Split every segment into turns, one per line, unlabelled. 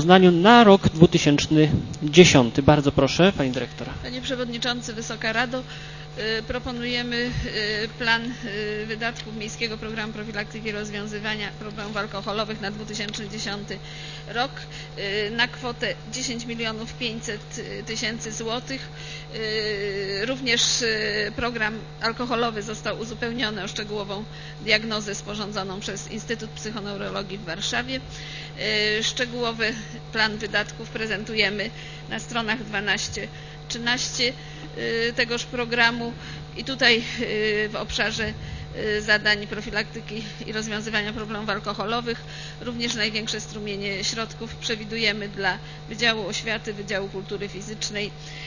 Poznaniu na rok 2010. Bardzo proszę, pani dyrektor.
Panie Przewodniczący, Wysoka Rado, proponujemy plan wydatków Miejskiego Programu Profilaktyki i Rozwiązywania Problemów Alkoholowych na 2010 rok na kwotę 10 500 000 złotych. Również program alkoholowy został uzupełniony o szczegółową diagnozę sporządzoną przez Instytut Psychoneurologii w Warszawie. Szczegółowy plan wydatków prezentujemy na stronach 12-13 tegoż programu i tutaj w obszarze zadań profilaktyki i rozwiązywania problemów alkoholowych również największe strumienie środków przewidujemy dla Wydziału Oświaty, Wydziału Kultury Fizycznej,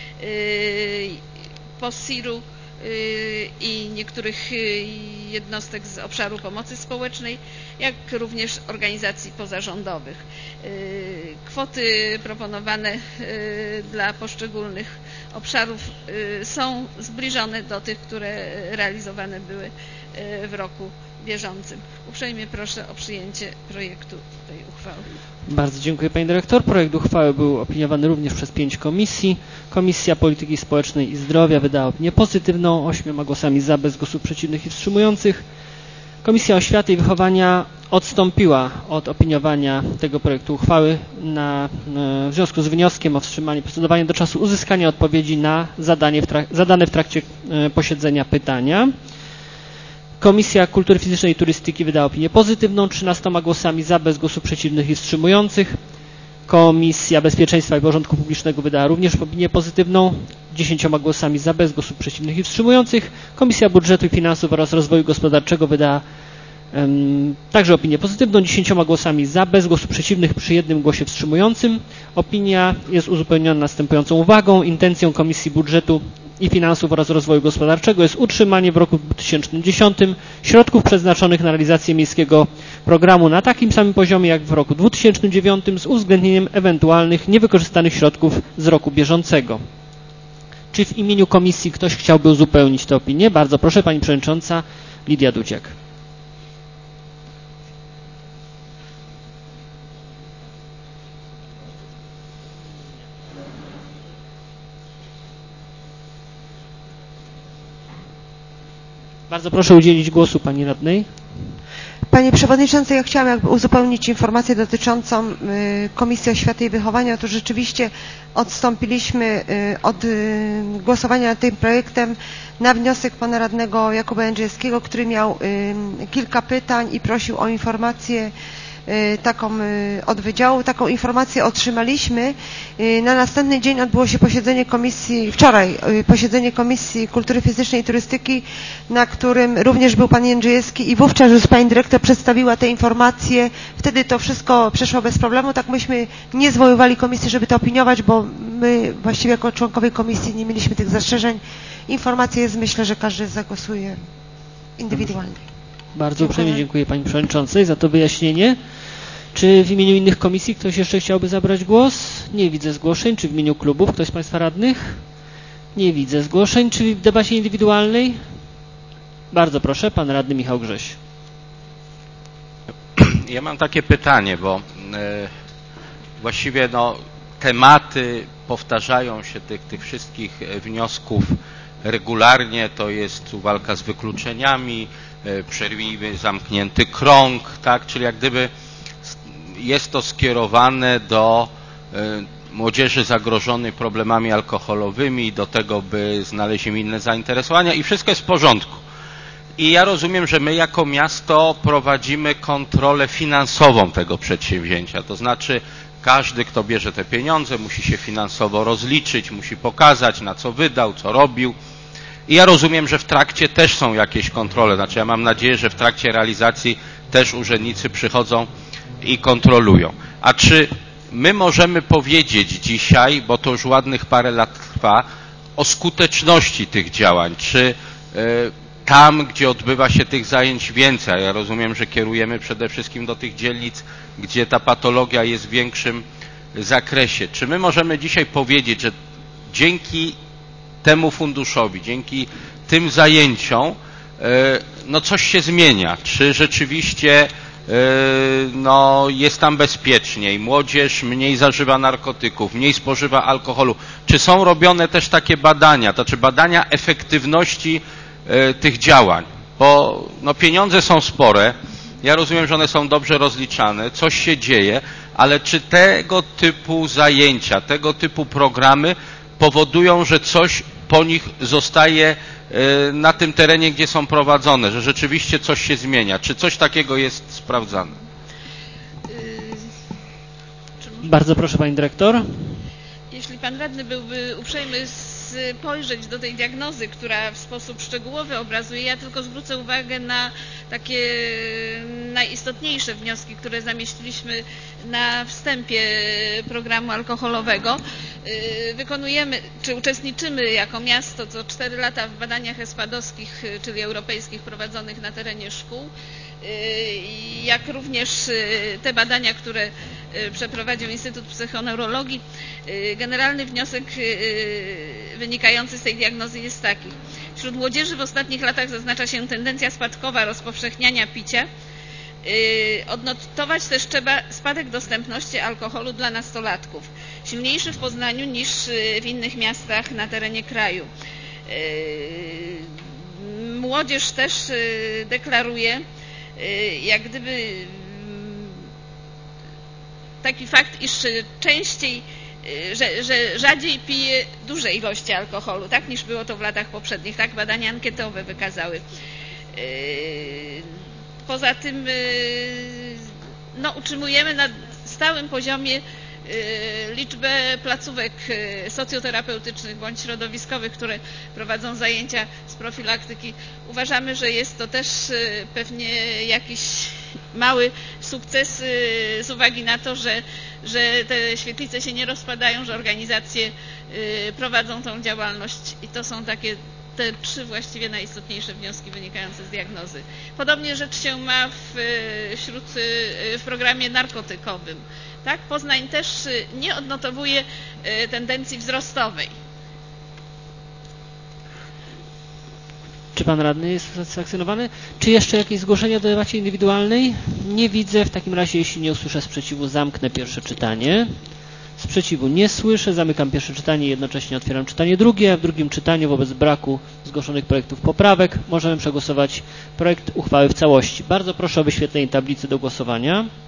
POSIR-u i niektórych jednostek z obszaru pomocy społecznej, jak również organizacji pozarządowych. Kwoty proponowane dla poszczególnych obszarów są zbliżone do tych, które realizowane były w roku bieżącym. Uprzejmie proszę o przyjęcie projektu tej uchwały.
Bardzo dziękuję pani dyrektor. Projekt uchwały był opiniowany również przez 5 komisji. Komisja Polityki Społecznej i Zdrowia wydała opinię pozytywną, 8 głosami za, bez głosów przeciwnych i wstrzymujących. Komisja Oświaty i Wychowania odstąpiła od opiniowania tego projektu uchwały w związku z wnioskiem o wstrzymanie procedowania do czasu uzyskania odpowiedzi na zadane w trakcie posiedzenia pytania. Komisja Kultury Fizycznej i Turystyki wydała opinię pozytywną, 13 głosami za, bez głosów przeciwnych i wstrzymujących. Komisja Bezpieczeństwa i Porządku Publicznego wydała również opinię pozytywną, 10 głosami za, bez głosów przeciwnych i wstrzymujących. Komisja Budżetu i Finansów oraz Rozwoju Gospodarczego wydała także opinię pozytywną, 10 głosami za, bez głosów przeciwnych przy 1 głosie wstrzymującym. Opinia jest uzupełniona następującą uwagą. Intencją Komisji Budżetu i Finansów oraz Rozwoju Gospodarczego jest utrzymanie w roku 2010 środków przeznaczonych na realizację miejskiego programu na takim samym poziomie jak w roku 2009 z uwzględnieniem ewentualnych niewykorzystanych środków z roku bieżącego. Czy w imieniu komisji ktoś chciałby uzupełnić tę opinię? Bardzo proszę, pani przewodnicząca Lidia Dudziak. Bardzo proszę udzielić głosu pani radnej.
Panie Przewodniczący, ja chciałam uzupełnić informację dotyczącą Komisji Oświaty i Wychowania. Otóż rzeczywiście odstąpiliśmy od głosowania nad tym projektem na wniosek pana radnego Jakuba Jędrzejewskiego, który miał kilka pytań i prosił o informację taką od wydziału. Taką informację otrzymaliśmy. Na następny dzień odbyło się posiedzenie komisji, wczoraj posiedzenie Komisji Kultury Fizycznej i Turystyki, na którym również był pan Jędrzejewski i wówczas już pani dyrektor przedstawiła te informacje. Wtedy to wszystko przeszło bez problemu. Tak myśmy nie zwoływali komisji, żeby to opiniować, bo my właściwie jako członkowie komisji nie mieliśmy tych zastrzeżeń. Informacja jest, myślę, że każdy zagłosuje indywidualnie.
Bardzo uprzejmie dziękuję pani przewodniczącej za to wyjaśnienie. Czy w imieniu innych komisji ktoś jeszcze chciałby zabrać głos? Nie widzę zgłoszeń. Czy w imieniu klubów ktoś z państwa radnych? Nie widzę zgłoszeń. Czy w debacie indywidualnej? Bardzo proszę, pan radny Michał Grześ.
Ja mam takie pytanie, bo właściwie tematy powtarzają się tych wszystkich wniosków regularnie. To jest walka z wykluczeniami, przerwijmy zamknięty krąg, tak? Czyli jak gdyby jest to skierowane do młodzieży zagrożonej problemami alkoholowymi, do tego, by znaleźć im inne zainteresowania i wszystko jest w porządku. I ja rozumiem, że my jako miasto prowadzimy kontrolę finansową tego przedsięwzięcia, to znaczy każdy, kto bierze te pieniądze, musi się finansowo rozliczyć, musi pokazać, na co wydał, co robił. I ja rozumiem, że w trakcie też są jakieś kontrole, znaczy ja mam nadzieję, że w trakcie realizacji też urzędnicy przychodzą i kontrolują. A czy my możemy powiedzieć dzisiaj, bo to już ładnych parę lat trwa, o skuteczności tych działań? Czy tam, gdzie odbywa się tych zajęć więcej, a ja rozumiem, że kierujemy przede wszystkim do tych dzielnic, gdzie ta patologia jest w większym zakresie, czy my możemy dzisiaj powiedzieć, że dzięki temu funduszowi, dzięki tym zajęciom coś się zmienia? Czy rzeczywiście no, jest tam bezpieczniej, młodzież mniej zażywa narkotyków, mniej spożywa alkoholu. Czy są robione też takie badania, to znaczy badania efektywności tych działań? Bo no, pieniądze są spore, ja rozumiem, że one są dobrze rozliczane, coś się dzieje, ale czy tego typu zajęcia, tego typu programy powodują, że coś po nich zostaje na tym terenie, gdzie są prowadzone, że rzeczywiście coś się zmienia? Czy coś takiego jest sprawdzane?
Bardzo proszę, pani dyrektor.
Jeśli pan radny byłby uprzejmy spojrzeć do tej diagnozy, która w sposób szczegółowy obrazuje, ja tylko zwrócę uwagę na takie najistotniejsze wnioski, które zamieściliśmy na wstępie programu alkoholowego. Wykonujemy, czy uczestniczymy jako miasto co 4 lata w badaniach espadowskich, czyli europejskich, prowadzonych na terenie szkół, jak również te badania, które przeprowadził Instytut Psychoneurologii. Generalny wniosek wynikający z tej diagnozy jest taki. Wśród młodzieży w ostatnich latach zaznacza się tendencja spadkowa rozpowszechniania picia. Odnotować też trzeba spadek dostępności alkoholu dla nastolatków. Silniejszy w Poznaniu niż w innych miastach na terenie kraju. Młodzież też deklaruje jak gdyby taki fakt, iż częściej, że rzadziej pije duże ilości alkoholu, tak, niż było to w latach poprzednich, tak badania ankietowe wykazały. Poza tym no, utrzymujemy na stałym poziomie liczbę placówek socjoterapeutycznych bądź środowiskowych, które prowadzą zajęcia z profilaktyki. Uważamy, że jest to też pewnie jakiś mały sukces z uwagi na to, że te świetlice się nie rozpadają, że organizacje prowadzą tą działalność i to są takie te 3 właściwie najistotniejsze wnioski wynikające z diagnozy. Podobnie rzecz się ma w programie narkotykowym. Tak? Poznań też nie odnotowuje tendencji wzrostowej.
Czy pan radny jest usatysfakcjonowany? Czy jeszcze jakieś zgłoszenia do debacie indywidualnej? Nie widzę. W takim razie, jeśli nie usłyszę sprzeciwu, zamknę pierwsze czytanie. Sprzeciwu nie słyszę. Zamykam pierwsze czytanie i jednocześnie otwieram czytanie drugie. A w drugim czytaniu wobec braku zgłoszonych projektów poprawek możemy przegłosować projekt uchwały w całości. Bardzo proszę o wyświetlenie tablicy do głosowania.